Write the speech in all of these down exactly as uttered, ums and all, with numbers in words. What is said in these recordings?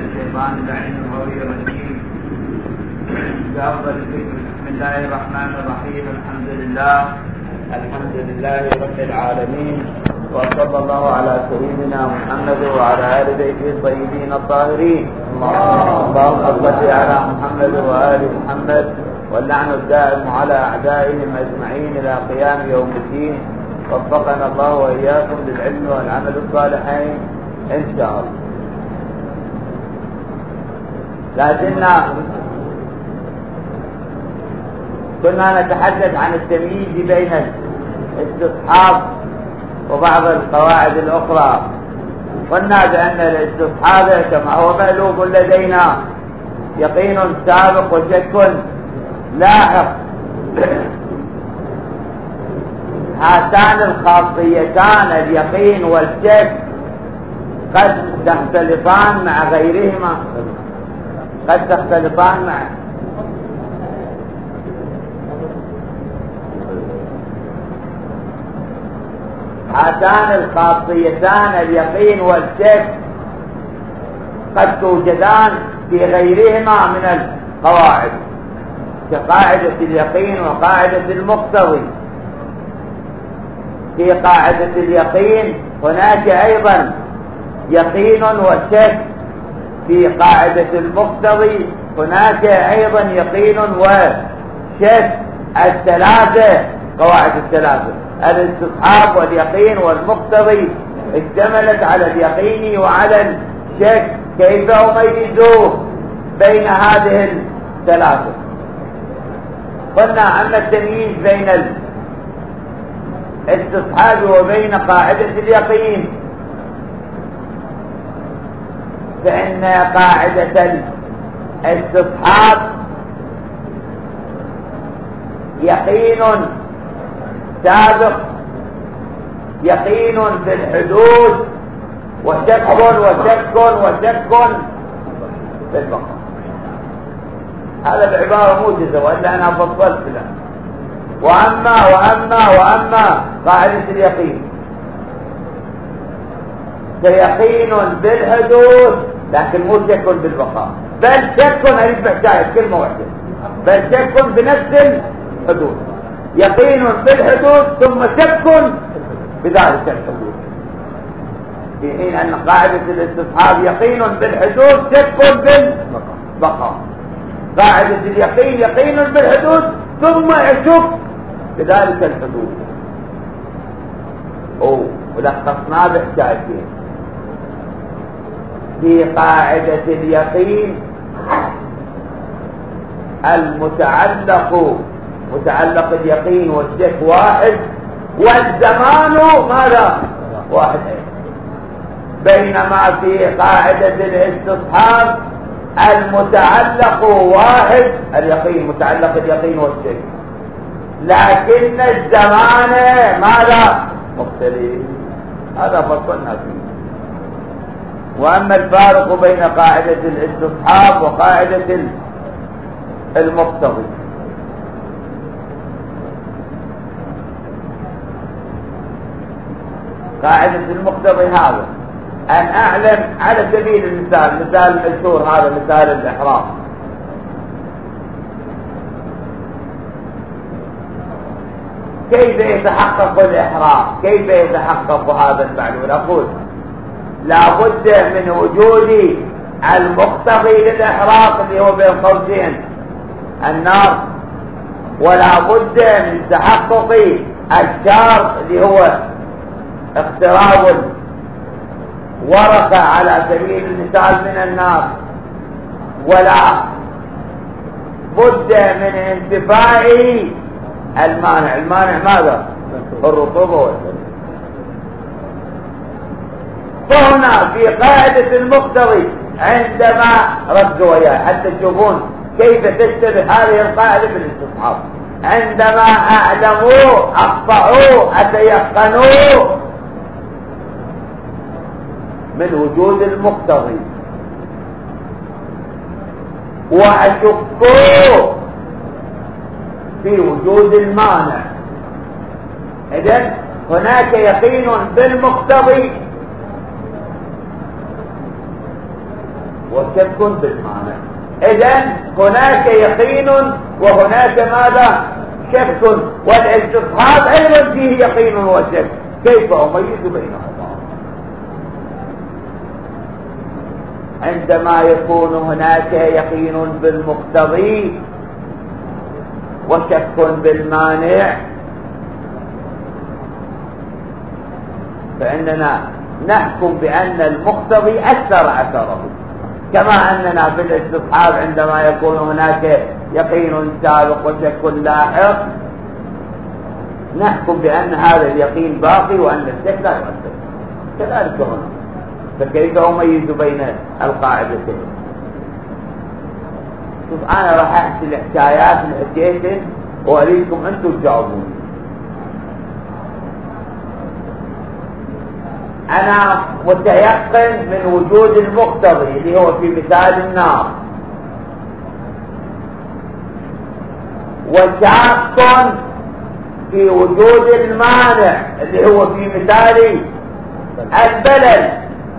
الشيطان اللعين الغوي الرجيم. بأفضل الذكر بسم الله الرحمن الرحيم. الحمد لله الحمد لله رب العالمين، وصلى الله على سيدنا محمد وعلى آل بيته الطيبين الطاهرين. اللهم صل على محمد وآل محمد، واللعن الدائم على أعدائهم أجمعين إلى قيام يوم الدين. وفقنا الله وإياكم للعلم والعمل الصالحين إن شاء الله. لازلنا كنا نتحدث عن التمييز بين الاستصحاب وبعض القواعد الأخرى. قلنا بأن الاستصحاب كما هو مألوف لدينا يقين سابق وشك لاحق. هاتان الخاصيتان اليقين والشك قد تختلفان مع غيرهما، قد تختلفان مع هاتان الخاصيتان اليقين والشك قد توجدان في غيرهما من القواعد، كقاعدة اليقين وقاعدة المقتضي. في قاعدة اليقين هناك أيضا يقين وشك، في قاعدة المقتضي هناك أيضا يقين وشك. الثلاثة قواعد الثلاثة الاستصحاب واليقين والمقتضي اشتملت على اليقين وعلى الشك. كيف أميزوه بين هذه الثلاثة؟ قلنا أن التمييز بين الاستصحاب وبين قاعدة اليقين، فإن قاعدة الاستصحاب يقين سابق، يقين في الحدود، وشك وشك وشك في البقاء. هذا العبارة موجزة وإلا أنا فصلت له. وأما وأما وأما قاعدة اليقين فيقين بالحدود لكن مو شك بالبقاء، بل شك أريد بحشاية كلمة واحدة، بل شك بنفس الحدود. يقين بالحدود ثم شك بذلك الحدود، في حين أن قاعدة الاستصحاب يقين بالحدود شك بالبقاء. قاعدة اليقين يقين بالحدود ثم يشك بذلك الحدود. أوه ولخصنا بحكايتين. في قاعدة اليقين المتعلق متعلق اليقين والشك واحد، والزمان ماذا؟ واحد. بينما في قاعدة الاستصحاب المتعلق واحد، اليقين متعلق اليقين والشك، لكن الزمان ماذا؟ مختلف. هذا فصلنا فيه. وأما الفارق بين قاعدة الاستصحاب وقاعدة المقتضي، قاعدة المقتضي هذا أن أعلم على سبيل المثال، مثال المشهور هذا مثال الإحرام. كيف يتحقق الإحرام؟ كيف يتحقق هذا المعلوم؟ أقول لابد من وجود المقتضي للإحرام اللي هو بين قوسين النار، ولا بد من تحقق الشرط اللي هو اقتراب ورقة على سبيل المثال من النار، ولا بد من انتفاء المانع. المانع ماذا؟ الرطوبة والسلام. فهنا في قاعدة المقتضي عندما ركزوا وياه حتى تشوفون كيف تشتبه هذه القاعدة بالاستصحاب، عندما أعلموا أقطعوا أتيقنوا من وجود المقتضي وأشكوا في وجود المانع، إذن هناك يقين بالمقتضي وشك بالمعنى. إذن هناك يقين وهناك ماذا؟ شك. والاستصحاب أيضا فيه يقين وشك، كيف أميز بينهما؟ عندما يكون هناك يقين بالمقتضي وشك بالمانع فإننا نحكم بأن المقتضي أثر أثره، كما أننا في الاستصحاب عندما يكون هناك يقين سابق وشك لاحق نحكم بأن هذا اليقين باقي وأن الشك لا يؤثر. كذلك هنا، فكيف أميز بين القاعدتين؟ شوف أنا راح أحكي الحكايات اللي حكيتها وأريدكم أنتم تجاوبون. أنا متيقن من وجود المقتضي اللي هو في مثال النار، وشاق في وجود المانع اللي هو في مثال البلد.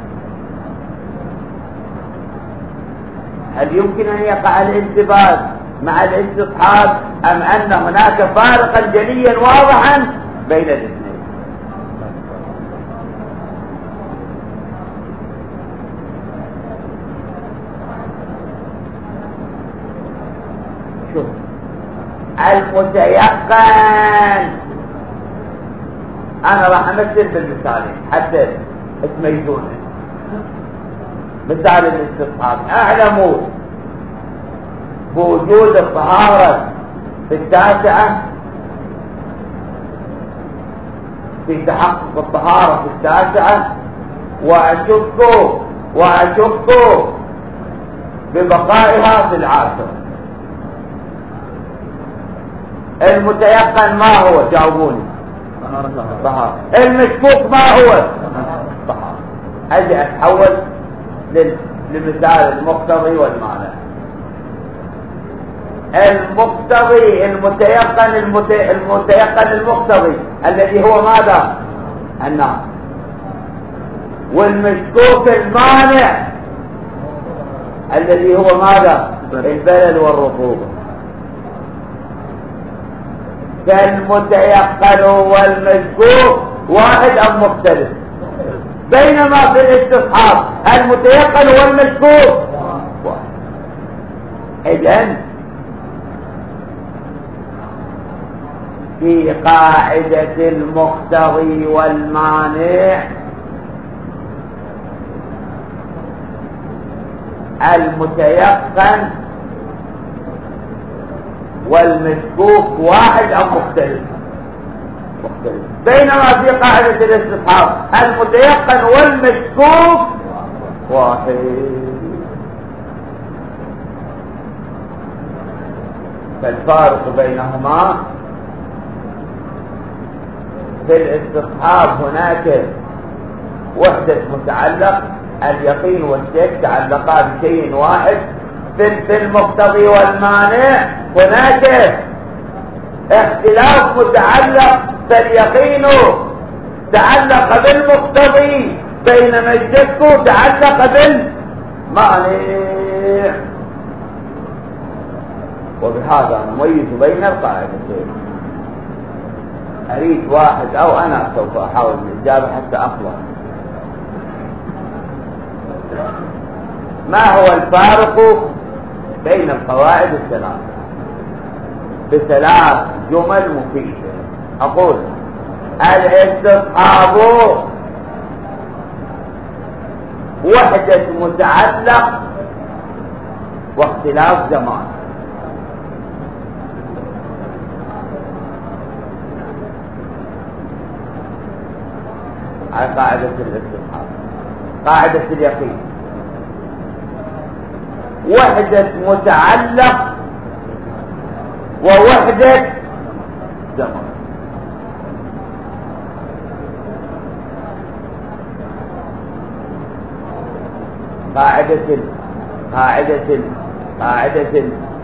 هل يمكن أن يقع الانتباه مع الاستصحاب أم أن هناك فارقا جليا واضحا بين الاثنين؟ شوف المتيقن، أنا راح أمثل بالمثالين حتى تميزونه. مثال الاستصحاب، اعلموا بوجود الطهارة في التاسعة، في تحقق الطهارة في التاسعة، وأشك وأشك ببقائها في العاشرة. المتيقن ما هو؟ جاوبوني. طهارة. المشكوك ما هو؟ طهارة. أجي أتحول لمثال المقتضي والمعنى. المقتضي المتيقن المتي... المتيقن المقتضي الذي هو ماذا؟ النار. والمشكوك المانع الذي هو ماذا؟ البلد والرطوبة. فالمتيقن والمشكوك واحد أم مختلف؟ بينما في الاستصحاب المتيقن والمشكوك واحد. إذن في قاعدة المقتضي والمانع المتيقن والمشكوك واحد أو مختلف؟ مختلف. بينما في قاعدة الاستصحاب المتيقن والمشكوك واحد. فالفارق بينهما في الاستصحاب هناك وحدة متعلق، اليقين والشك تعلقا بشيء واحد. في المقتضي والمانع هناك اختلاف متعلق، فاليقين تعلق بالمقتضي بينما الشك تعلق بالمانع. وبهذا نميز بين القاعدتين. أريد واحد أو أنا سوف أحاول الإجابة حتى أخلص. ما هو الفارق بين القواعد الثلاث بثلاث جمل مفيدة؟ أقول الاستصحاب وحدة متعلق واختلاف زمان. على قاعدة الاستصحاب. قاعدة اليقين وحدة متعلق ووحدة زمان. قاعدة قاعدة قاعدة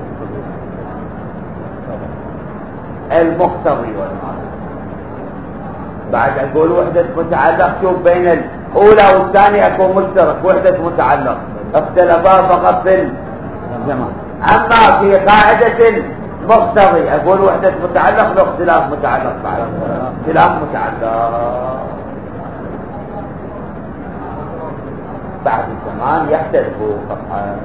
المقتضي والمعنى. بعد أقول وحدة متعلق، شوف بين الأولى والثانية أكون مشترك. وحدة متعلق اختلفا فقط في الزمان. أما في قاعدة مقتضي أقول وحدة متعلق باختلاف متعلق بعد اختلاف متعلق بعد الزمان يختلفوا قطعا.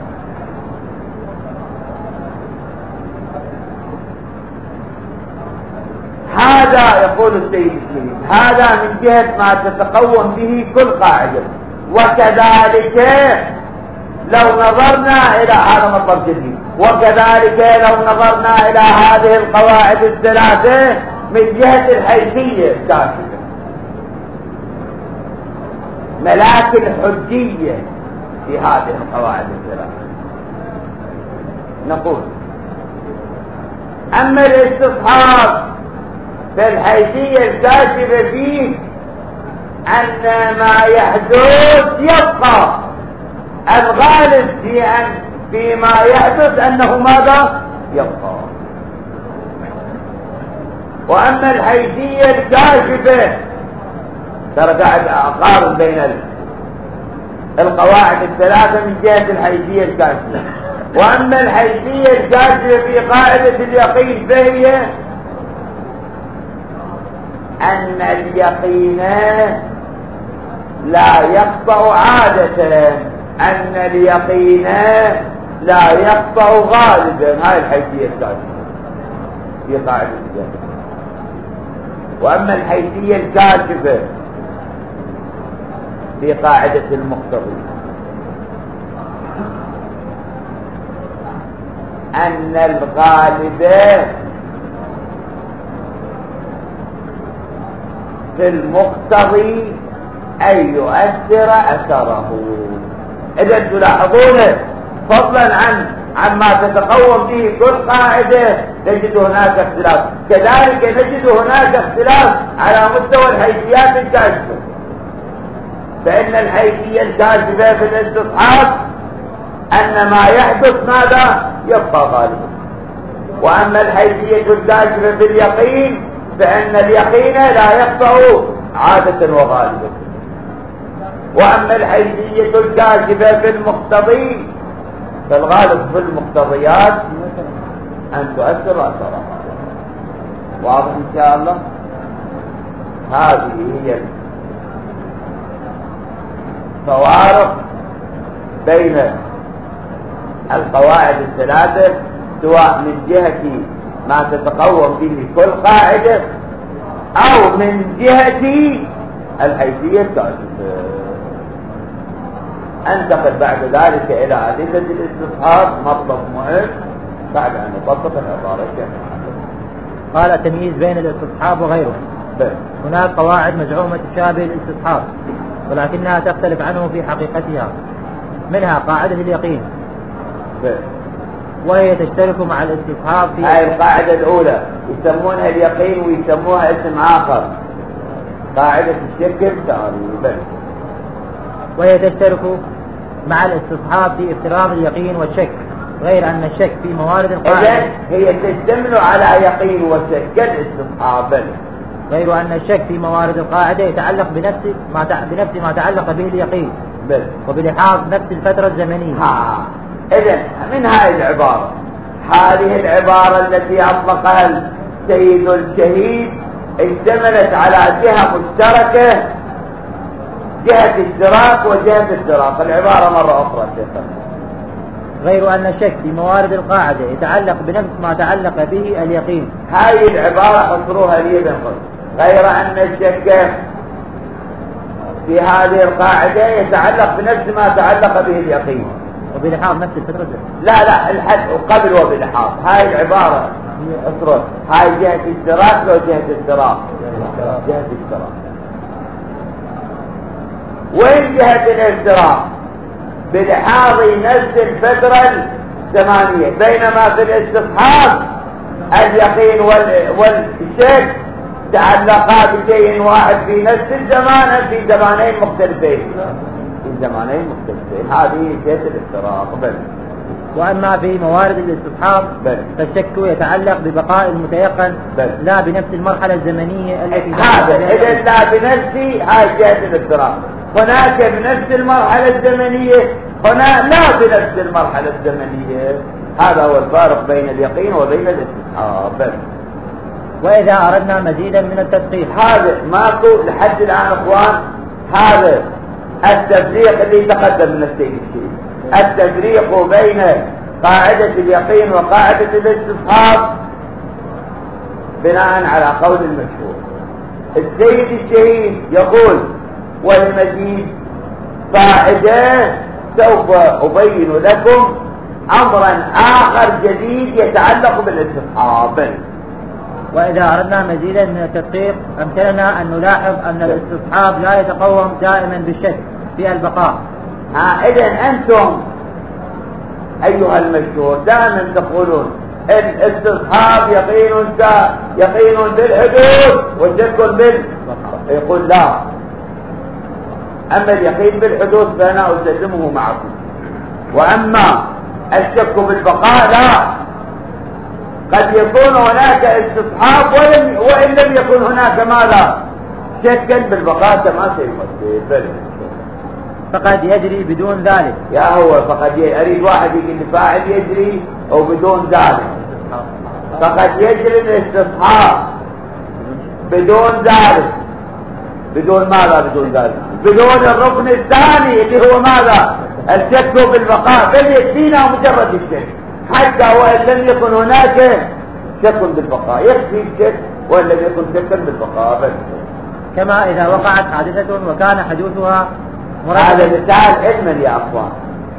هذا يقول السيد الشريف هذا من جهة ما تتقوم به كل قاعدة. وكذلك لو نظرنا إلى هذا مطلب جديد، وكذلك لو نظرنا إلى هذه القواعد الثلاثة من جهة الحيثية الكاشفة ملاك الحجية في هذه القواعد الثلاثة، نقول أما الاستصحاب في الحيثية الكاشفة فيه أن ما يحدث يبقى، الغالب في أن فيما يحدث أنه ماذا يبقى. وأما الحيثية الكاشفة ترى قاعد أقارن بين القواعد الثلاثة من جهة الحيثية الكاشفة. وأما الحيثية الكاشفة في قاعدة اليقين فهي أن اليقين لا يقطع عادة، أن اليقين لا يقطع غالبا. هاي الحيثية الكاشفة في قاعدة اليقين. وأما الحيثية الكاشفة في قاعدة المقتضي أن الغالب في المقتضي أن يؤثر أثره. إذا تلاحظون فضلا عن عما تتقوم به كل قاعدة نجد هناك اختلاف، كذلك نجد هناك اختلاف على مستوى الحيثيات الكاشفة. فإن الحيثية الكاشفة في الاستصحاب أن ما يحدث ماذا يبقى غالبا. وأما الحيثية الكاشفة في اليقين فإن اليقين لا يقطع عادة وغالبا. وأما الحيثية الكاشفة في المقتضي فالغالب في المقتضيات أن تؤثر أثرها. واضح إن شاء الله. هذه هي الفوارق بين القواعد الثلاثة سواء من جهة ما تتقوم به كل قاعدة أو من جهة الحيثية الكاشفة. انتقل بعد ذلك إلى أدلة الاستصحاب، مطلب مهم بعد أن نطبق العبارة كاملة. قال التمييز بين الاستصحاب وغيره. بل. هناك قواعد مزعومة تشابه الاستصحاب ولكنها تختلف عنه في حقيقتها، منها قاعدة اليقين بل. وهي تشترك مع الاستصحاب في هاي القاعدة الأولى يسمونها اليقين ويسموها اسم آخر قاعدة الشك تقريبا. وهي تشترك مع الاستصحاب في افتراض اليقين والشك، غير أن الشك في موارد القاعدة هي تشتمل على يقين وشك كالاستصحاب، غير أن الشك في موارد القاعدة يتعلق بنفس ما بنفس ما تعلق به اليقين بل. وبلحاظ نفس الفترة الزمنية. ها إذن من هذه العبارة، هذه العبارة التي أطلقها السيد الشهيد اشتملت على جهة مشتركة، جهة اشتراك وجهة اشتراك. العبارة مرة أخرى شيخنا. غير أن الشك في موارد القاعدة يتعلق بنفس ما تعلق به اليقين. هذه العبارة حصروها لي بنقل. غير أن الشك في هذه القاعدة يتعلق بنفس ما تعلق به اليقين وبلحاظ نفس الفترة. لا لا الحد قبل وبلحاظ. هاي العبارة اصرف. هاي جهة اشتراك لو جهة اشتراك. جهة اشتراك. وين جهة الاشتراك؟ بلحاظ نفس الفترة الزمانية، بينما في الاستصحاب اليقين والشك تعلقا بشيء واحد في نفس الزمان في زمانين مختلفين. في زمانين مختلفين. هذه جهة الاشتراك. بل. وأما في موارد الاستصحاب فالشك يتعلق ببقاء المتيقن بل. لا بنفس المرحلة الزمنية التي هذا إذا لا بنفسي هاي جهة الاشتراك. هناك بنفس المرحلة الزمنية هنا لا بنفس المرحلة الزمنية. هذا هو الفارق بين اليقين وبين الاستصحاب. بس وإذا أردنا مزيدا من التدقيق، هذا ماكو لحد الآن اخوان. هذا التفريق اللي تقدم من السيد الشيخ، التفريق بين قاعدة اليقين وقاعدة الاستصحاب بناء على قول المشهور. السيد الشهيد يقول والمزيد قاعدة سوف أبين لكم أمرا آخر جديد يتعلق بالاستصحاب. وإذا أردنا مزيدا من التدقيق أمثلنا أن نلاحظ أن الاستصحاب لا يتقوم دائما بالشك في البقاء. ها إذن أنتم أيها المشهور دائما تقولون الاستصحاب يقين يقين بالحدوث وشك بالبقاء. يقول لا، أما اليقين بالحدوث فأنا أسلمه معكم، وأما الشك بالبقاء لا. قد يكون هناك استصحاب وإن لم يكن هناك ماذا شكا بالبقاء كما سيفصل. فقد يجري بدون ذلك. يا هو فقد ي... أريد واحد يقول فاعل يجري أو بدون ذلك. فقد يجري الاستصحاب بدون ذلك. بدون ماذا بدون ذلك؟ بدون الركن الثاني اللي هو ماذا؟ الشك بالبقاء. بل يكفينا مجرد الشك حتى وإن لم يكن هناك شك بالبقاء، يكفي الشك وإن لم يكن شكا بالبقاء بس. كما إذا وقعت حادثة وكان حدوثها هذا مثال علما يا أخوان،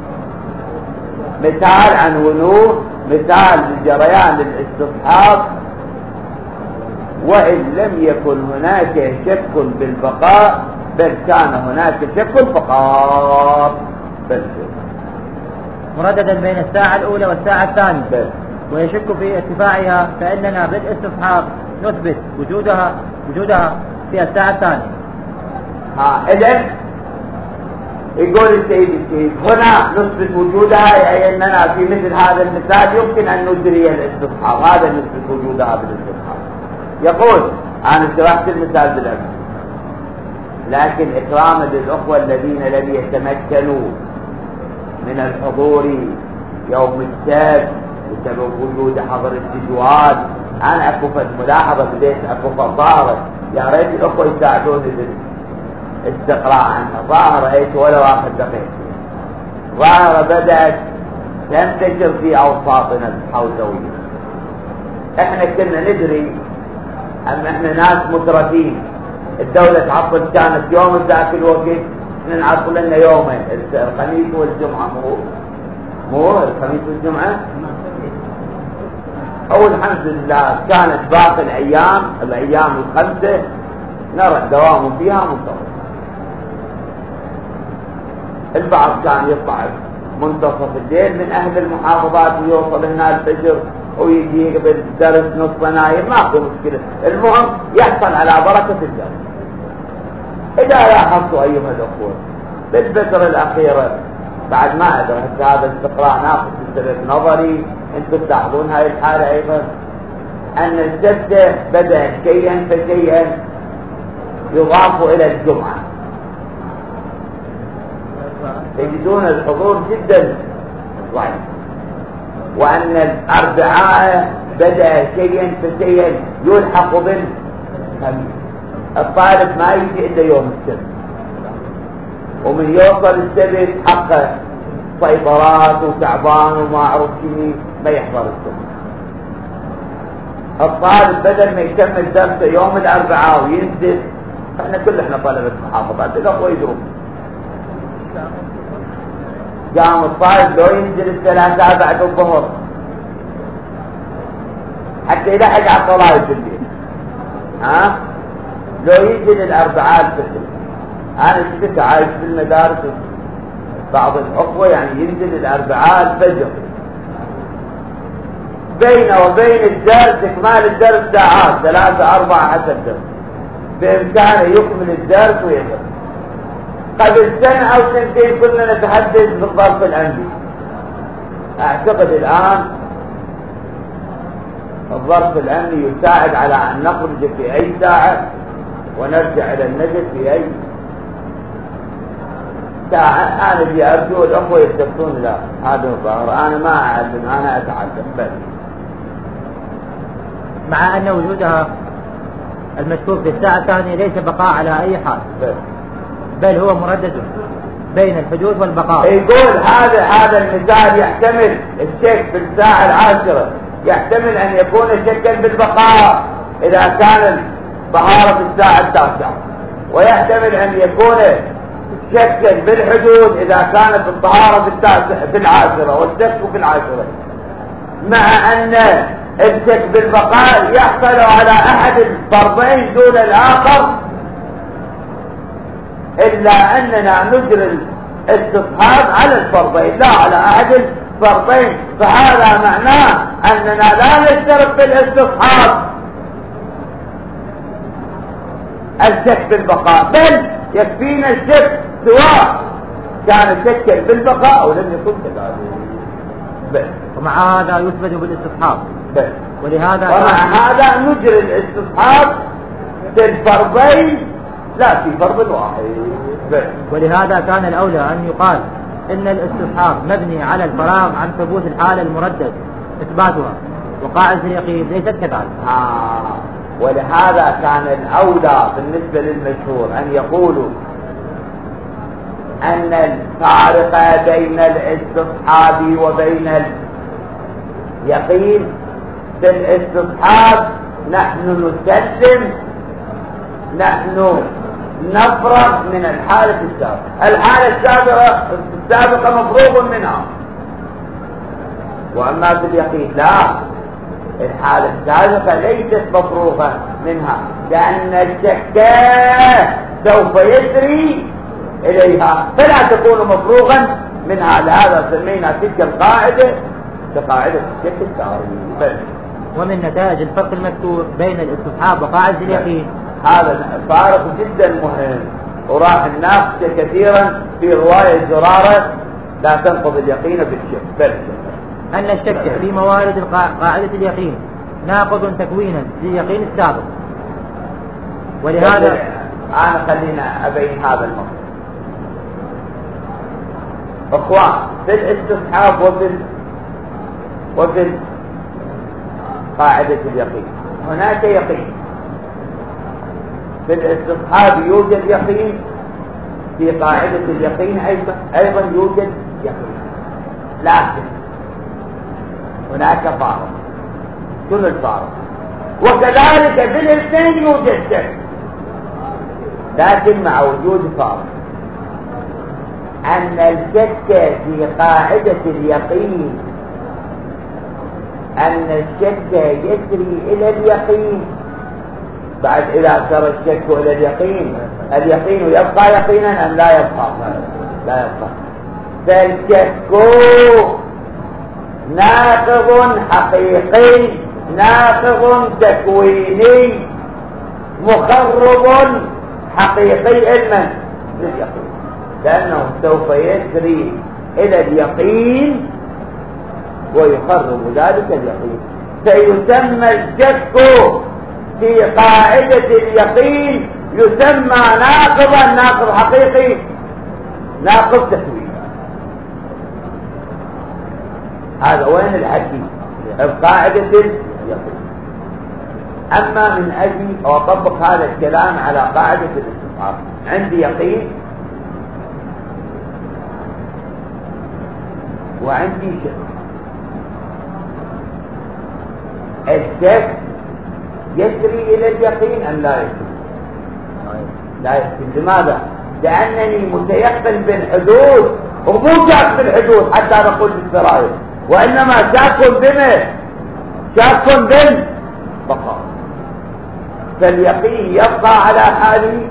مثال عن وضوح، مثال لجريان الاستصحاب وإن لم يكن هناك شك بالبقاء بل كان هناك شك فقط بس. مرددا بين الساعة الأولى والساعة الثانية بس. ويشك في ارتفاعها، فإننا بالاستصحاب نثبت وجودها وجودها في الساعة الثانية. ها إذن يقول السيد الشيخ هنا نثبت وجودها، أي أننا في مثل هذا المثال يمكن أن ندري الاستصحاب، هذا نثبت وجودها بالاستصحاب. يقول أنا شرحت المثال بالأمس، لكن إكراما للأخوة الذين لم يتمكنوا من الحضور يوم السبت بسبب وجود حظر التجوال، أنا أكفت ملاحظة بديت أكفت ظاهرة، يا ريت الأخوة يساعدوني بالاستقراء عنها. ظاهرة هيك ولا واحد دقيقة، ظاهرة بدأت تنتشر في أوساطنا الحوزوية. إحنا كنا ندري أن إحنا ناس مترفين، الدولة تعطل كانت يوم ذاك الوقت، إحنا نعطل لنا يومين، الخميس والجمعة. مو مو الخميس والجمعة أو الحمد لله كانت باقي الأيام الأيام الخمسة نرى الدوام فيها منتظم. البعض كان يطلع منتصف الليل من أهل المحافظات ويوصل هنا الفجر ويجي قبل درس نصف نايم، ماكو مشكلة، المهم يحصل على بركة الدرس. إذا لاحظتوا أيها الأخوة بالفترة الأخيرة بعد ما أدري هذا الاستقراء ناخذ سلسلة نظري، أنتم تلاحظون هاي الحالة أيضا أن السبت بدأ شيئا فشيئا يضاف إلى الجمعة، تجدون الحضور جدا ضعيف، وأن الأربعاء بدأ شيئا فشيئا يلحق بالخميس. الطالب ما يجي إلا يوم السبت، ومن يوصل السبت حقه سيطرات وتعبان وما أعرف شنو ما يحضر السبت. الطالب بدل ما يكمل درسه يوم الأربعاء وينزل، احنا كل احنا طلبة محافظات الأخوة يدرون، قام الطالب لو ينزل الثلاثاء بعد الظهر حتى يلحق على الصلاة في الليل، ها لو ينزل الأربعاء الفجر. أنا شفت عايش في المدارس بعض الأخوة يعني ينزل الأربعاء الفجر، بينه وبين الدرس إكمال الدرس ساعات ثلاثة أربعة حسب درس، بإمكانه يكمل الدرس ويدرس. قبل سنة أو سنتين كنا نتحدث بالظرف الأمني، أعتقد الآن الظرف الأمني يساعد على أن نخرج في أي ساعة ونرجع إلى النجد في أي. أنا اللي أرجو الأخوة يستفتون. لا هذا الظاهر، أنا ما أعلم، أنا أتعلم بس. مع أن وجودها المشكوك في الساعة الثانية ليس بقاء على أي حال، بل, بل هو مردد بين الحدوث والبقاء. يقول هذا هذا المثال يحتمل الشك في الساعة العاشرة، يحتمل أن يكون شكا بالبقاء إذا كان الطهارة في الساعة التاسعة، ويحتمل أن يكون شكا بالحدود إذا كانت الطهارة في التاسعة في العاشرة والشك في العاشرة، مع أن الشك بالبقاء يحصل على أحد الفرضين دون الآخر، إلا أننا نجري الاستصحاب على الفرضين لا على أحد الفرضين، فهذا معناه أننا لا نشترط في الاستصحاب الشك بالبقاء، بل يكفينا الشك سواء كان شكا بالبقاء أو لم يكن كذلك. ومع هذا يثبت بالاستصحاب، ولهذا ومع هذا نجري الاستصحاب في الفرضين لا في فرض واحد. ولهذا كان الأولى أن يقال إن الاستصحاب مبني على الفراغ عن ثبوت الحالة المردد إثباتها، وقاعدة اليقين ليست كذلك. آه. ولهذا كان الأولى بالنسبة للمشهور أن يقولوا أن الفارق بين الاستصحاب وبين اليقين في الاستصحاب نحن نسلم، نحن نفرغ من الحالة السابقة، الحالة السابقة السابقة مفروغ منها، وأما في اليقين لا، الحالة السابقة ليست مفروغة منها، لأن الشك سوف يسري إليها فلا تكون مفروغا منها. لهذا سمينا تلك القاعدة كقاعدة الشك الساري. ومن نتائج الفرق المذكور بين الاستصحاب وقاعدة اليقين هذا فارق جدا مهم، وراح نناقشه كثيرا في رواية زرارة لا تنقض اليقين بالشك، بل أن الشك في موارد قاعدة اليقين ناقض تكوينا لليقين السابق. ولهذا أنا خلينا أبين هذا الموضوع. أخوان في الاستصحاب وفي وفي قاعدة اليقين هناك يقين. في الاستصحاب يوجد يقين، في قاعدة اليقين أيضا أيضا يوجد يقين، لكن هناك فارق. شنو الفارق؟ وكذلك في الاثنين يوجد شك، لكن مع وجود فارق، أن الشك في قاعدة اليقين أن الشك يجري إلى اليقين، بعد إذا سر الشك إلى اليقين اليقين يبقى يقينا أم لا يبقى؟ لا يبقى. فالشك ناقض حقيقي، ناقض تكويني، مخرب حقيقي علما لليقين، لأنه سوف يسري إلى اليقين ويخرب ذلك اليقين، فيسمى الشك في قاعدة اليقين يسمى ناقضا، ناقض حقيقي، ناقض تكويني. هذا وين الحكي؟ قاعدة اليقين. أما من أجل أطبق هذا الكلام على قاعدة الاستصحاب، عندي يقين وعندي شك. الشك يسري إلى اليقين أم لا يسري؟ لا يسري. لماذا؟ لأنني متيقن بالحدود، ومو شاك بالحدود حتى نقول بالسرائر، وإنما شاك بما شاك بالبقاء، فاليقين يبقى على حاله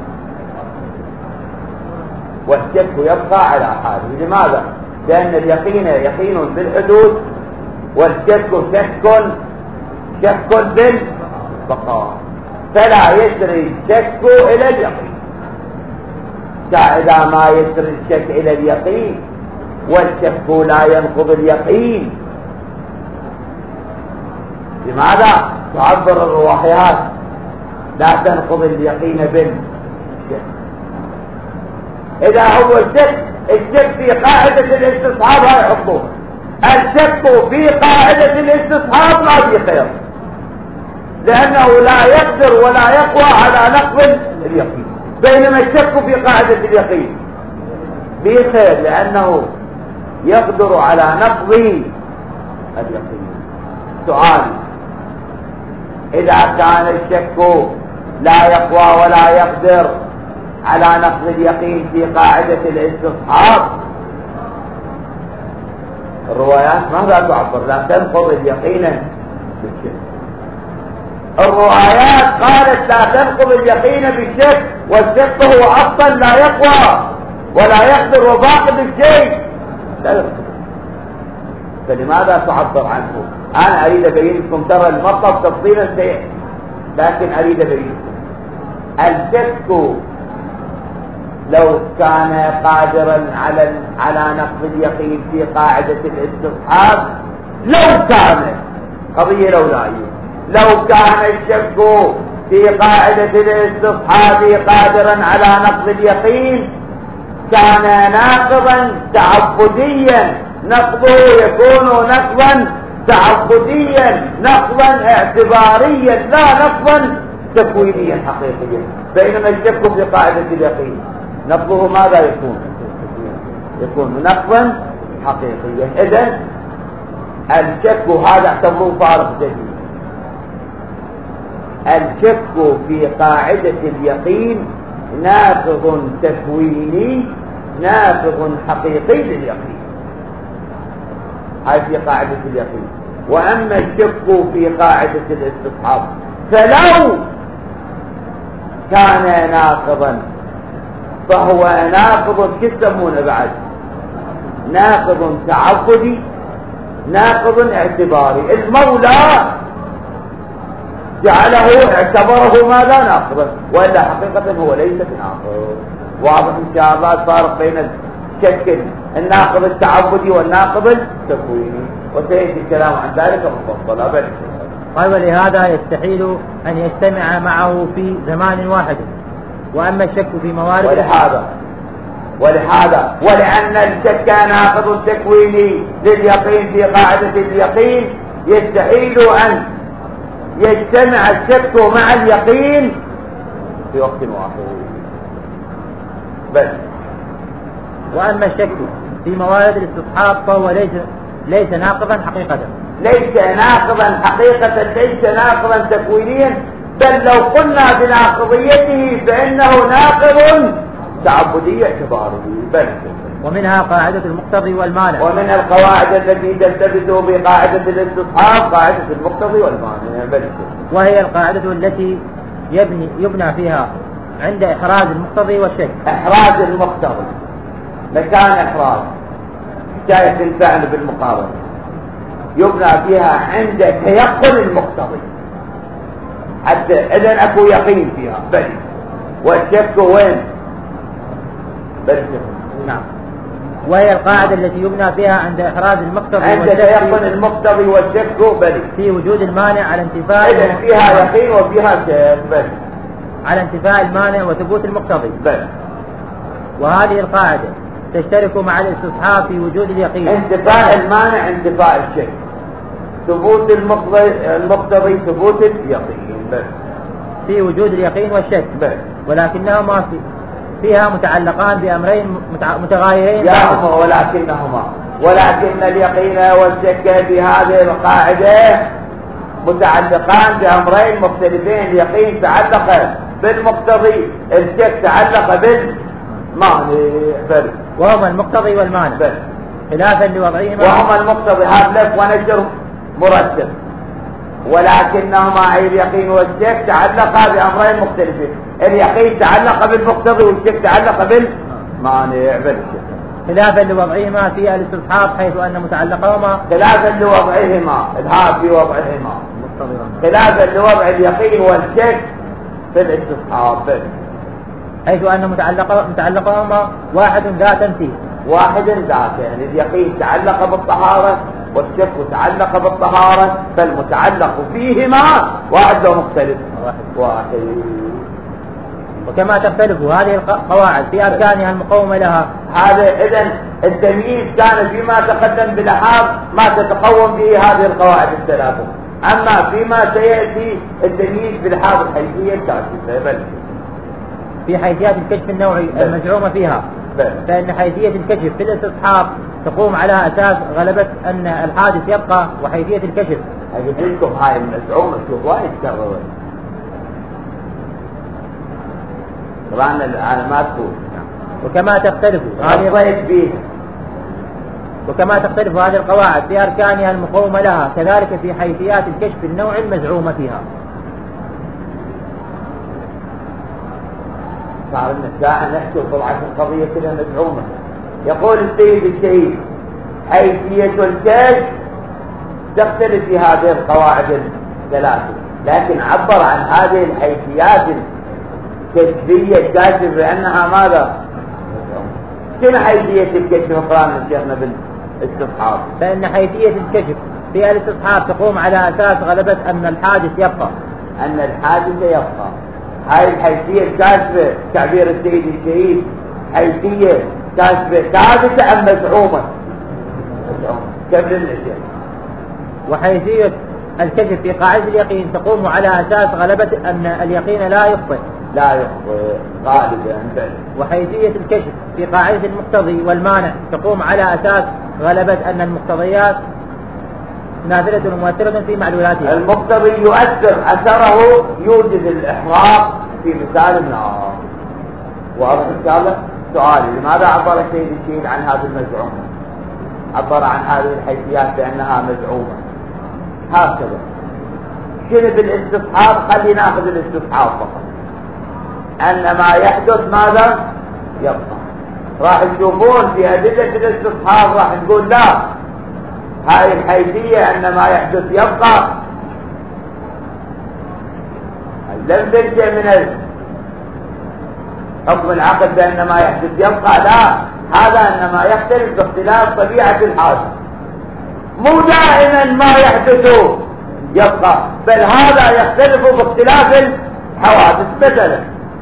والشك يبقى على حاله. لماذا؟ لأن اليقين يقين بالحدود والشك شك شك بالبقاء، فلا يسري الشك إلى اليقين كإذا ما يسري الشك إلى اليقين، والشك لا ينقض اليقين. لماذا؟ تعبر الرواحيات لا تنقض اليقين بالشك. إذا هو الشك الشك في قاعدة الاستصحاب هاي حطوه، الشك في قاعدة الاستصحاب ما في خير، لأنه لا يقدر ولا يقوى على نقض اليقين، بينما الشك في قاعدة اليقين به خير لأنه يقدر على نقض اليقين. سؤال: إذا كان الشك لا يقوى ولا يقدر على نقض اليقين في قاعدة الاستصحاب، الروايات ماذا تعبر؟ لا تنقض اليقين بالشك. الروايات قالت لا تنقض اليقين بالشك، والشك هو أصلا لا يقوى ولا يقدر وفاقد الشيء لا يقدر، فلماذا تعبر عنه؟ أنا أريد أبين لكم، ترى المطلب تفصيلا سيء، لكن أريد أبين الشك لو كان قادرا على على نقض اليقين في قاعدة الاستصحاب، لو كان قضية لولائية، لو كان الشك في قاعدة الاستصحاب قادرا على نقض اليقين كان ناقضا تعبديا، نقضه يكون نقضا تعبديا، نقضا اعتباريا، لا نقضا تكوينيا حقيقيا، بينما الشك في قاعدة اليقين نقضه ماذا يكون؟ يكون نقضا حقيقيا. إذن الشك هذا اعتبروه فارق جديد، الشك في قاعدة اليقين ناقض تكويني ناقض حقيقي لليقين، هذه في قاعدة اليقين. وأما الشك في قاعدة الاستصحاب فلو كان ناقضا فهو ناقض كسمون بعد، ناقض تعبدي ناقض اعتباري. المولى جعله اعتبره ماذا؟ ناقضا، وإلا حقيقة هو ليس ناقض. واضح إن شاء الله الفارق بين الشك الناقض التعبدي والناقض التكويني، وسيأتي الكلام عن ذلك مفصلا. بل قال: ولهذا يستحيل أن يجتمع معه في زمان واحد. وأما الشك في موارد ولهذا ولهذا ولأن الشك ناقض تكويني لليقين في قاعدة اليقين، يستحيل أن يجتمع الشك مع اليقين في وقت واحد. بس وأما الشك في موارد الاستصحاب فهو ليس ليس ناقضا حقيقة، ليس ناقضا حقيقة، ليس ناقضا تكوينيا، بل لو قلنا بناقضيته فإنه ناقض تعبدي اعتباري. بل ومنها قاعدة المقتضي والمانع، ومن القواعد التي تلتبس بقاعدة الاستصحاب قاعدة المقتضي والمانع. بل وهي القاعدة التي يبني يبنى فيها عند إحراز المقتضي والشك. إحراز المقتضي مكان إحراز حكاية الفعل بالمقابلة يبنى فيها عند تيقن المقتضي، حتى إذن أكو يقين فيها. بل والشك وين؟ بل نعم. وهي القاعدة التي يبنى فيها عند إحراز المقتضي عند تيقن المقتضي والشك بل في وجود المانع على انتفاء، إذن فيها يقين وفيها شك. بل على انتفاء المانع وثبوت المقتضي. بل وهذه القاعدة تشترك مع الاستصحاب في وجود اليقين. انتفاء المانع انتفاء الشك، ثبوت المقتضي ثبوت اليقين. بل في وجود اليقين والشك. بل ولكنهما في فيها متعلقان بأمرين متغايرين. يا ولكنهما ولكن اليقين والشك في هذه القاعدة متعلقان بأمرين مختلفين. اليقين تعلق بالمقتضي، الشك تعلق بالمانع. بل وهما المقتضي والمانع بل خلافا لوضعهما. وهما المقتضي هذا لف ونشر مرتب، ولكنهما أي اليقين والشك تعلقا بأمرين مختلفين. اليقين تعلق بالمقتضي والشك تعلق بالمانع. بل خلافا لوضعهما في الاستصحاب، حيث أن متعلقهما خلافا لوضعهما الهاب في وضعهما خلافا لوضع اليقين والشك في الاستصحاب، حيث أن متعلق متعلقهما واحد ذاتا فيه واحد ذاتا. يعني اليقين تعلق بالطهارة والشك تعلق بالطهارة، فالمتعلق فيهما واحد ومختلف. واحد. وكما تختلف هذه القواعد في أركانها المقومة لها. هذا إذن التمييز كان فيما تقدم بلحاظ ما تتقوم به هذه القواعد الثلاثة، أما فيما سيأتي التمييز بلحاظ الحيثية الكاشفة بل في حيثيات الكشف النوعي المزعومة فيها بل. فإن حيثية الكشف في الاستصحاب تقوم على أساس غلبة أن الحادث يبقى، وحيثية الكشف أجد لكم هاي المزعومة شوف وايد كررت طبعا العلامات تقول وكما تختلف هذه وكما تختلف هذه القواعد في أركانها المقومة لها كذلك في حيثيات الكشف النوعي المزعومة فيها. صار لنا ساعة نحكي طلعت القضية كلها مزعومة. يقول السيد الشهيد حيثية الكشف تختلف في هذه القواعد الثلاثة، لكن عبر عن هذه الحيثيات الكشفية الكاشف بأنها ماذا؟ شنو حيثية الكشف اقرأنا شيخنا بالاستصحاب؟ فإن حيثية الكشف في الاستصحاب تقوم على أساس غلبة أن الحادث يبقى أن الحادث يبقى. هاي الحيثية الكاشفة تعبير السيد الشهيد حيثية كاشفة ثابتة أم مزعومة؟ مزعومة. كمل الشيخ. وحيثية الكشف في قاعدة اليقين تقوم على أساس غلبة أن اليقين لا يخطئ لا يخطئ غالبا. وحيثية الكشف في قاعدة المقتضي والمانع تقوم على أساس غلبة أن المقتضيات نازلة ومؤثرة في معلولاتها. المقتضي يؤثر أثره يوجد الإحراق في مثال النار. واضح الكلام؟ سؤالي لماذا عبر السيد الشهيد عن هذه المزعومة؟ عبر عن هذه الحيثيات بأنها مزعومة هكذا. شنو بالاستصحاب؟ خلينا ناخذ الاستصحاب فقط أن ما يحدث ماذا؟ يبقى. راح تشوفون في أدلة الاستصحاب راح نقول لا، هاي الحيثية أن ما يحدث يبقى لم تنشأ من حكم العقل بأن ما يحدث يبقى، لا، هذا أنما يختلف باختلاف طبيعة الحادث، مو دائما ما يحدث يبقى، بل هذا يختلف باختلاف الحوادث. مثلا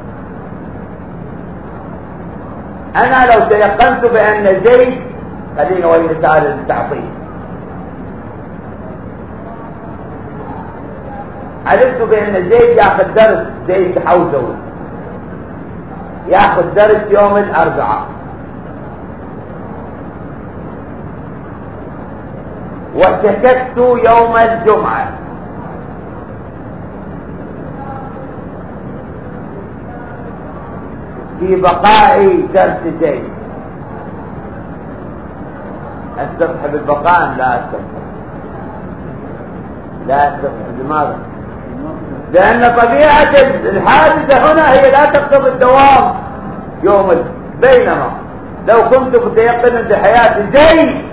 أنا لو تيقنت بأن زيد، خلينا وين مثال التعطيل، عرفت بأن زيد ياخذ درس، زيد حوزوي ياخذ درس يوم الأربعاء، وشككت يوم الجمعة، في بقاء درس زيد، استبحث بالبقاء لا استبحث لا استبحث لماذا؟ لأن طبيعة الحادثة هنا هي لا تقتضي الدوام يوم، بينما لو كنت متيقنا بحياة زيد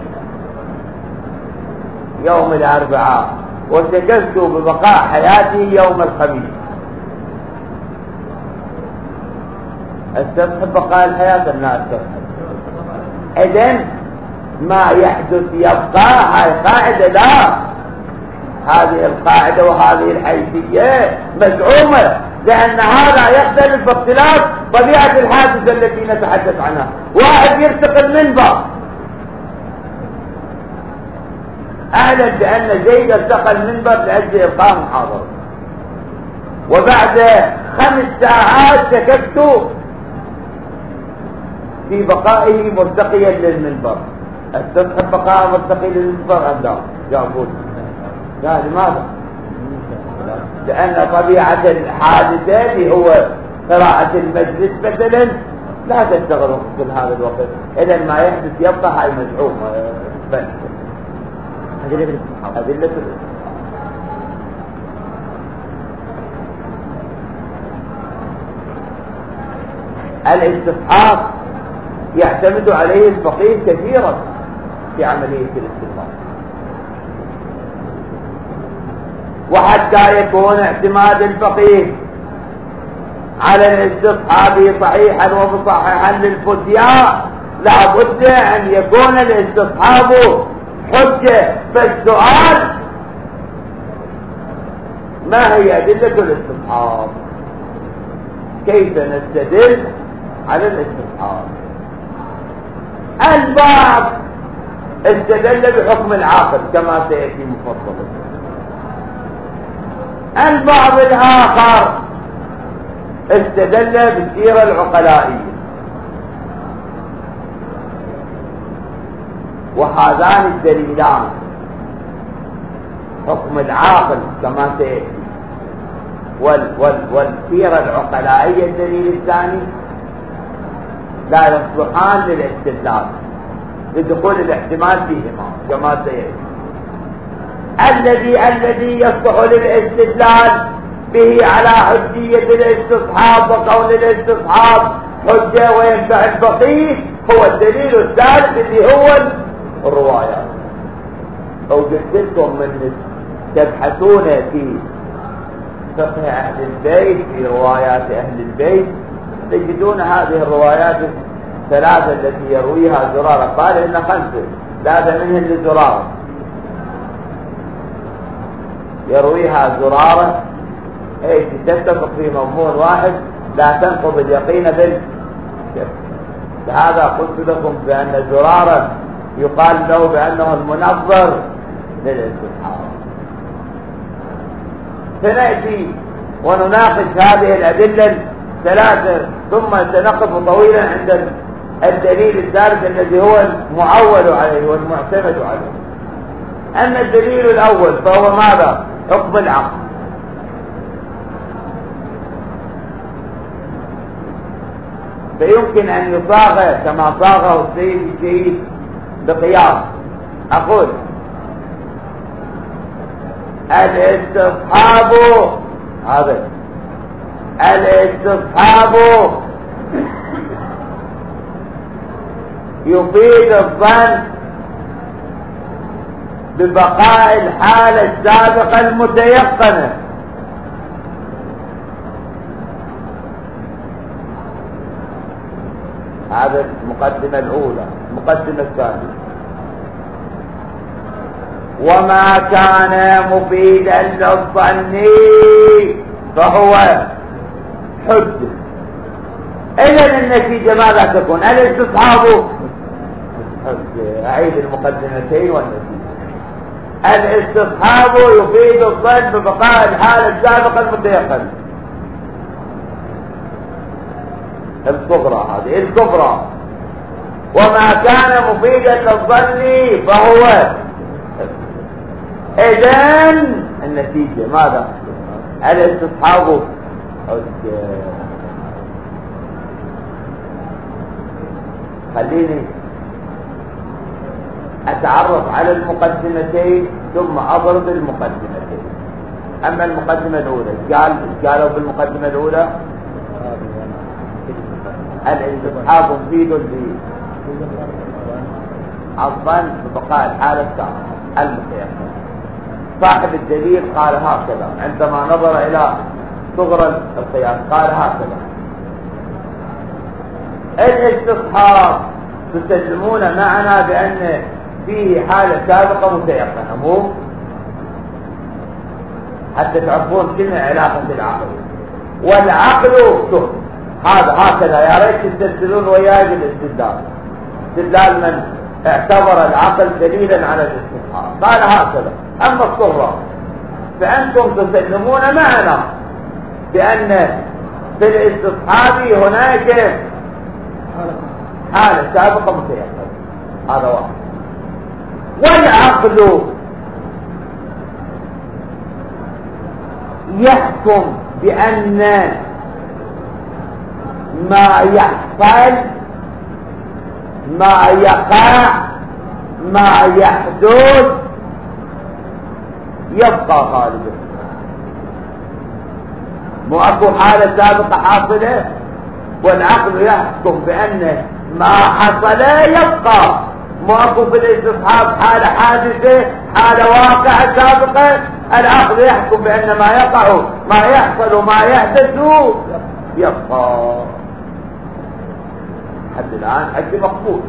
يوم الأربعاء وشككت ببقاء حياتي يوم الخميس، استبحث بقاء الحياة لا استبحث. إذن ما يحدث يبقى، هاي قاعدة لا، هذه القاعدة وهذه الحيثية مزعومة، لأن هذا يختلف باختلاف طبيعة الحادثة التي نتحدث عنها. واحد يرتقي المنبر، أعلن بأن زيد ارتقى المنبر لأجل إلقاء محاضرة، وبعد خمس ساعات شككت في بقائه مرتقيا للمنبر، استبحث بقاء مرتقي للمنبر أم لا؟ جاوبون. لا، لماذا؟ لأن طبيعة الحادثة اللي هو قراءة المجلس مثلا لا تستغرق في هذا الوقت، إذا ما يحدث يبقى هاي مزعومة. بس أدلة أدلة الاستصحاب يعتمد عليه الفقيه كثيرا في عملية الاستنباط، وحتى يكون اعتماد الفقيه على الاستصحاب صحيحا ومصححا للفتيا لا بد ان يكون الاستصحاب حجة. فالسؤال ما هي أدلة الاستصحاب؟ كيف نستدل على الاستصحاب. البعض استدل بحكم العاقل كما سيأتي مفصلا، البعض الآخر استدل بالسيرة العقلائية، وهذان الدليلان حكم العاقل كما سيأتي وال وال والسيرة العقلائية الدليل الثاني لا يصلحان للاستدلال لدخول الاحتمال فيهما كما سيأتي. الذي الذي يصلح للاستدلال به على حجية الاستصحاب وقول الاستصحاب حجة وينفع الفقيه هو الدليل الثالث اللي هو الروايات. لو قلت لكم من تبحثون في فقه أهل البيت في روايات أهل البيت تجدون هذه الروايات الثلاثة التي يرويها زرارة، قال إن خمسة ثلاثة منهن لزرارة يرويها زرارة ايش تتفق في مضمون واحد لا تنقض اليقين بالشك. لهذا قلت لكم بأن زرارة يقال له بأنه المنظر للاستصحاب. سنأتي ونناقش هذه الأدلة الثلاثة ثم سنقف طويلا عند الدليل الثالث الذي هو المعول عليه والمعتمد عليه. أن الدليل الأول فهو ماذا؟ حكم العقل. فيمكن أن يصاغ كما صاغه السيد الشهيد بقياس. أقول الاستصحاب هذا الاستصحاب يفيد الظن ببقاء الحالة السابقة المتيقنة. هذا المقدمة الأولى. المقدمة الثانية وما كان مفيدا للظن فهو حجة. إذن النتيجة ماذا تكون؟ الاستصحاب حجة. أعيد المقدمتين والنتيجة. الاستصحاب يفيد الظن ببقاء الحالة السابقة المتيقنة. الصغرى هذه الكبرى. وما كان مفيدا للظن فهو إذن النتيجة ماذا؟ الاستصحاب خليني أتعرف على المقدمتين ثم أضرب المقدمتين. أما المقدمة الأولى قال قالوا بالمقدمة الأولى الاستصحاب مفيد للظن ببقاء الحالة السابقة المتيقنة. صاحب الدليل قال هكذا عندما نظر إلى صغر القياس قال هكذا الاستصحاب تسلمون معنا بأن فيه حالة سابقة متيقنة مو حتى تعرفون كلمة علاقة العقل والعقل شوف هذا هكذا. يا ريت تستدلون وياي بالاستدلال استدلال من اعتبر العقل دليلا على الاستصحاب قال هكذا. أما الصغرى فأنتم تسلمون معنا بأن في الاستصحاب هناك حالة سابقة متيقنة. هذا واحد. والعقل يحكم بأن ما يحصل ما يقع ما يحدث يبقى خالدا. مو اكو حالة سابقة حاصلة والعقل يحكم بأن ما حصل يبقى. مو اكو في الاستصحاب حالة حادثة حالة واقعة سابقة. العقل يحكم بأن ما يقع ما يحصل وما يحدث يبقى. حتى الآن حكي مقبول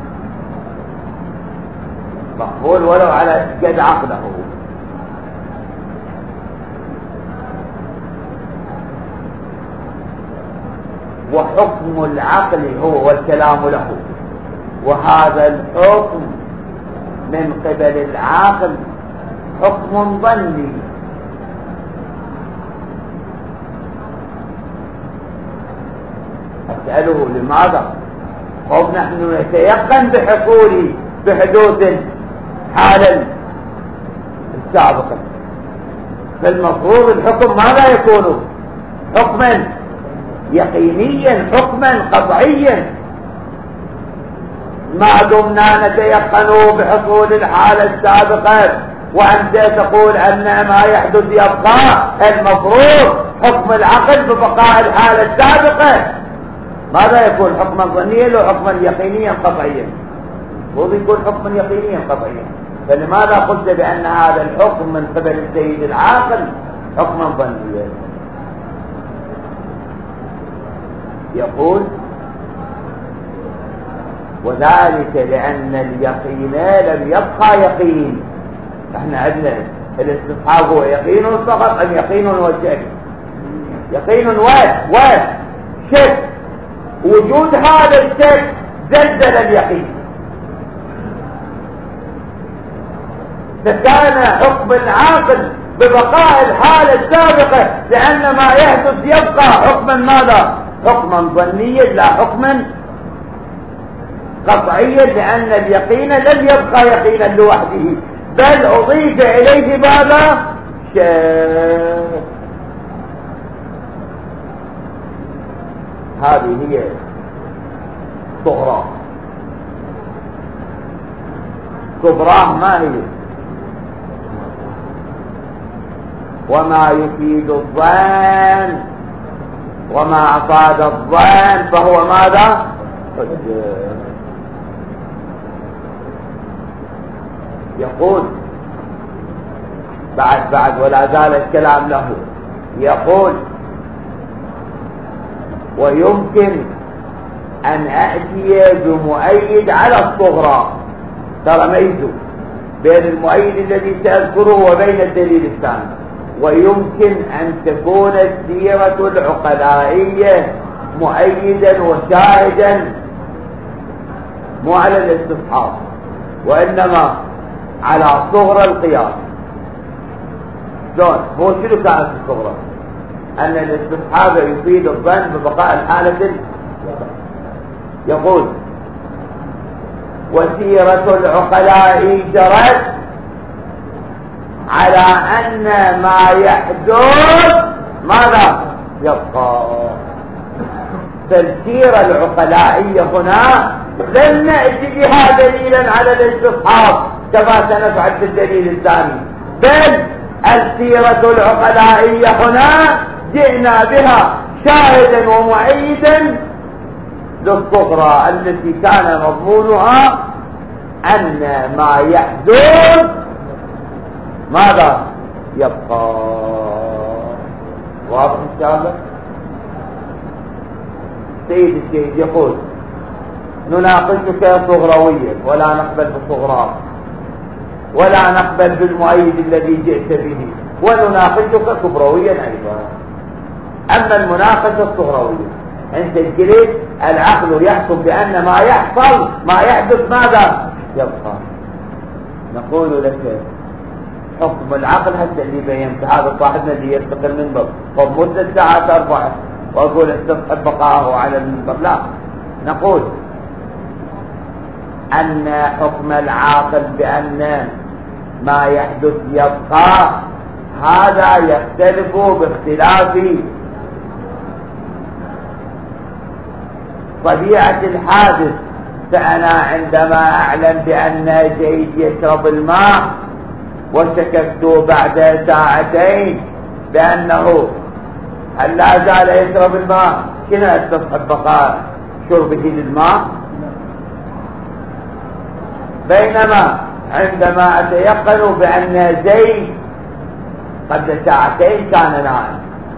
مقبول ولو على قد عقله. وحكم العقل هو والكلام له، وهذا الحكم من قبل العاقل حكم ظني. أسأله لماذا؟ قد نحن نتيقن بحصول بحدوث الحالة السابقة، فالمفروض الحكم ماذا يكون؟ حكما يقينيا، حكما قطعيا، ما دمنا نتيقن بحصول الحالة السابقة وأنت تقول أن ما يحدث يبقى. المفروض حكم العقل ببقاء الحالة السابقة. ماذا يكون؟ حكما ظنيا لو حكما يقينيا قطعيا؟ المفروض يكون حكما يقينيا قطعيا. فلماذا قلت بأن هذا الحكم من قبل السيد العاقل حكما ظنيا؟ يقول وذلك لأن اليقين لم يبقى يقين. احنا عندنا الاستصحاب هو يقين فقط ام يقين وشك؟ يقين و شك. وجود هذا الشك زلزل اليقين، فكان حكم العاقل ببقاء الحالة السابقة لأن ما يحدث يبقى حكما ماذا؟ حكما ظنيا لا حكما قطعيا، لأن اليقين لم يبقى يقينا لوحده بل أضيف إليه ماذا؟ شك. هذه هي صغرى. كبراه ما هي؟ وما يفيد الظن وما أفاد الظن فهو ماذا؟ يقول بعد بعد ولا زال الكلام له. يقول ويمكن أن أأتي بمؤيد على الصغرى. ترى ميزه بين المؤيد الذي سأذكره وبين الدليل الثاني. ويمكن أن تكون السيرة العقلائية مؤيدا وشاهدا مو على الاستصحاب وإنما على صغرى القياس. شلون؟ هو شنو كانت الصغرى؟ أن الاستصحاب يفيد الظن ببقاء الحالة. يقول وسيرة العقلاء جرت على أن ما يحدث ماذا؟ يبقى. فالسيرة العقلائية هنا لن نأتي بها دليلا على الاستصحاب كما سنفعل في الدليل الثاني، بل السيرة العقلائية هنا جئنا بها شاهدا ومؤيدا للصغرى التي كان مضمونها أن ما يحدث ماذا؟ يبقى. واضح إن شاء الله؟ سيد السيد يقول نناقشك صغرويا ولا نقبل بالصغرى ولا نقبل بالمؤيد الذي جئت به، ونناقشك كبرويا أيضا. أما المناقشة الصغروية أنت قلت العقل يحكم بأن ما يحصل ما يحدث ماذا؟ يبقى. نقول لك حكم العقل حتى اللي بينت هذا صاحبنا اللي يستقل المنبر طب مدة ساعات أربعة وأقول استصحب بقاءه على المنبر. لا، نقول أن حكم العاقل بأن ما يحدث يبقى هذا يختلف باختلاف طبيعة الحادث. فأنا عندما أعلم بأن جيد يشرب الماء وشككت بعد ساعتين بأنه هل لا زال يشرب الماء، كنا استصحب بقاء شربه للماء؟ بينما عندما أتيقن بأن زيد قبل ساعتين كان نائم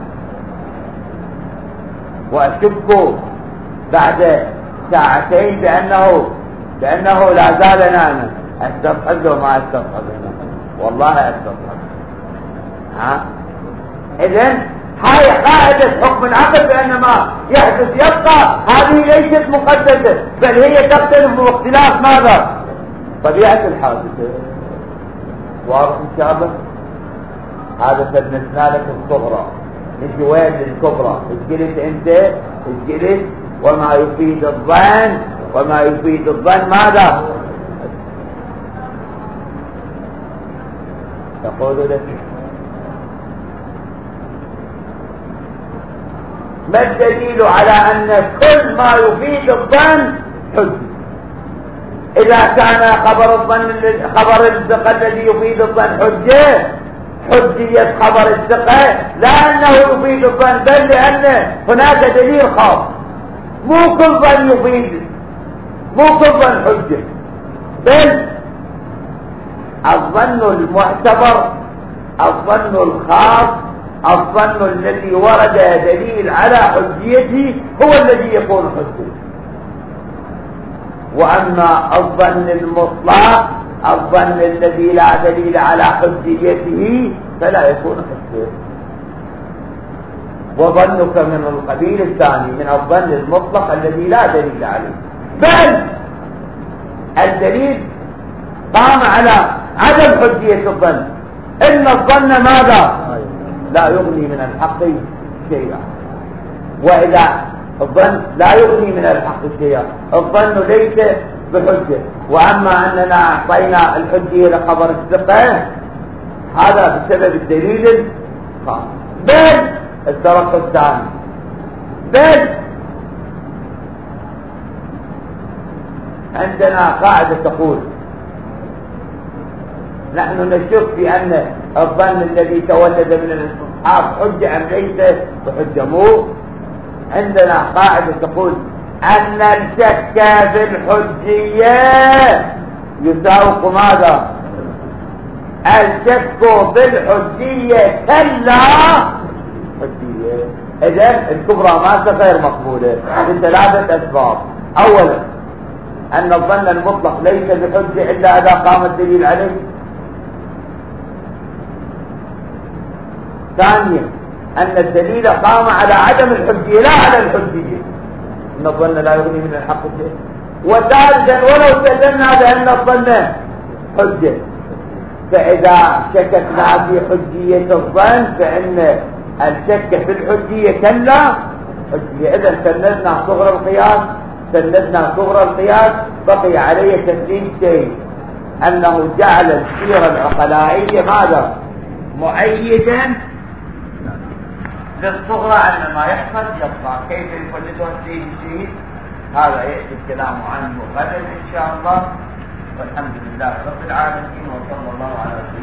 وأشك بعد ساعتين بأنه بأنه لا زال نائما، استصحب له ما استصحب؟ والله استصحب. ها إذن هاي قاعدة حكم العقل بأن ما يحدث يبقى، هذه ليست مقدسة بل هي تختلف باختلاف ماذا؟ طبيعة الحادثة. واضح إن شاء الله؟ هذا سلمتنا لك الصغرى، نجي وين للكبرى؟ الجلد انت الجلد وما يفيد الظن، وما يفيد الظن ماذا؟ تقول لك ما الدليل على ان كل ما يفيد الظن حجة؟ اذا كان خبر الظن خبر الثقة الذي يفيد الظن حجة، حجية خبر الثقة لا انه يفيد الظن بل لان هناك دليل خاص. مو كل ظن يفيد، مو كل ظن حجة، بل الظن المعتبر، الظن الخاص، الظن الذي ورد دليل على حجيته هو الذي يكون حجة. واما الظن المطلق، الظن الذي لا دليل على حجيته فلا يكون حجة. وظنك من القبيل الثاني، من الظن المطلق الذي لا دليل عليه، بل الدليل قام على عدم حجية الظن. ان الظن ماذا؟ لا يغني من الحق شيئا. واذا الظن لا يغني من الحق شيئا، الظن ليس بحجة. واما اننا اعطينا الحجية لخبر الثقة هذا بسبب الدليل الخاص. بل الطرف الثاني، بل عندنا قاعدة تقول نحن نشك في ان الظن الذي تولد من الاستصحاب حجة ام ليس بحجة. مو عندنا قاعدة تقول ان الشك في الحجية يساوق ماذا؟ الشك في الحجية كلا حجية. اذن الكبرى ماذا غير مقبولة لثلاثة اسباب. اولا ان الظن المطلق ليس بحجة الا اذا قام الدليل عليه. ثانيا ان الدليل قام على عدم الحجية لا على الحجية، ان الظن لا يغني من الحق شيء. وثالثا ولو استدلنا بان الظن حجة، فاذا شككنا في حجية الظن فان الشك في الحجية كلا حجية. اذا سندنا صغر القياس، سندنا صغر القياس بقي عليه تسليم شيء، انه جعل السيرة العقلائية ماذا؟ مؤيدا للصغرى ان ما يحصل يبقى. كيف يقلدها السيد الشهيد هذا يأتي الكلام عنه غدا ان شاء الله. والحمد لله رب العالمين، وصلى الله على